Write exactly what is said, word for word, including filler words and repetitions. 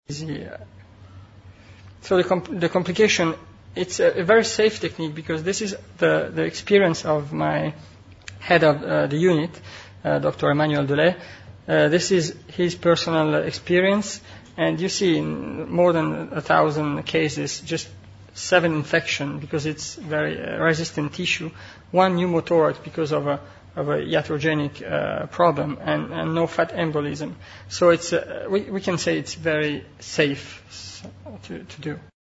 easy. So the, compl the complication, it's a, a very safe technique because this is the, the experience of my head of uh, the unit, uh, Doctor Emmanuel Delay. Uh, this is his personal experience, and you see in more than a thousand cases, just seven infection because it's very uh, resistant tissue, one pneumothorax because of a of a iatrogenic uh, problem, and, and no fat embolism. So it's uh, we we can say it's very safe to to do.